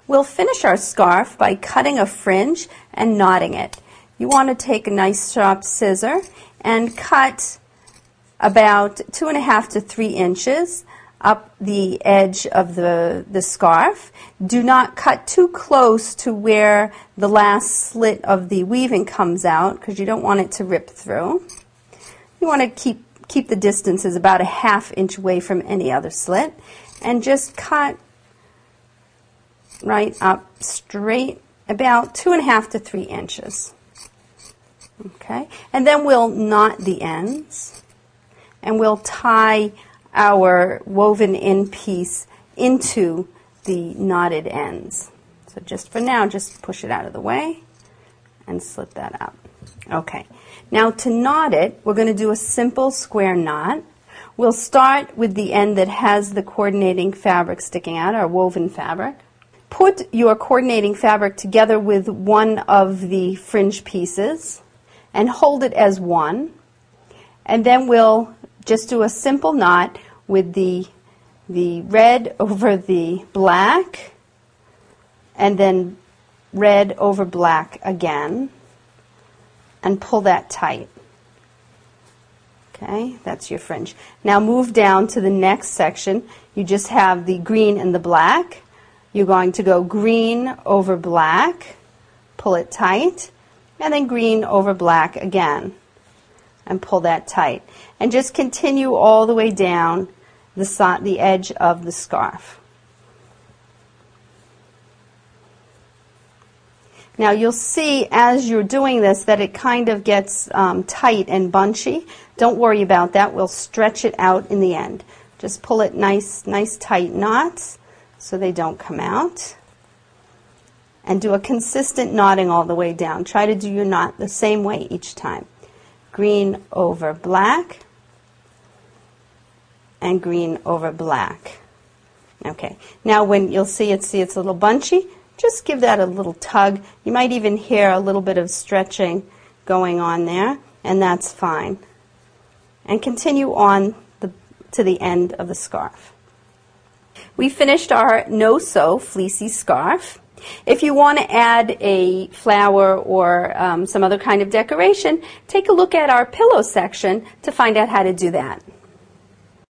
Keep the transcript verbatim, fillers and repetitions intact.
We'll finish our scarf by cutting a fringe and knotting it. You want to take a nice sharp scissor and cut about two and a half to three inches up the edge of the, the scarf. Do not cut too close to where the last slit of the weaving comes out because you don't want it to rip through. You want to keep, keep the distances about a half inch away from any other slit and just cut right up straight about two and a half to three inches. Okay, and then we'll knot the ends and we'll tie our woven in piece into the knotted ends. So just for now, just push it out of the way and slip that up. Okay, now to knot it, we're going to do a simple square knot. We'll start with the end that has the coordinating fabric sticking out, our woven fabric. Put your coordinating fabric together with one of the fringe pieces and hold it as one. And then we'll just do a simple knot with the, the red over the black and then red over black again and pull that tight. Okay, that's your fringe. Now move down to the next section. You just have the green and the black. You're going to go green over black, pull it tight, and then green over black again, and pull that tight. And just continue all the way down the, so the edge of the scarf. Now you'll see as you're doing this that it kind of gets um, tight and bunchy. Don't worry about that. We'll stretch it out in the end. Just pull it nice, nice tight knots so they don't come out. And do a consistent knotting all the way down. Try to do your knot the same way each time. Green over black and green over black. Okay, now when you'll see it, see it's a little bunchy, just give that a little tug. You might even hear a little bit of stretching going on there, and that's fine. And continue on the, to the end of the scarf. We finished our no-sew fleecy scarf. If you want to add a flower or um, some other kind of decoration, take a look at our pillow section to find out how to do that.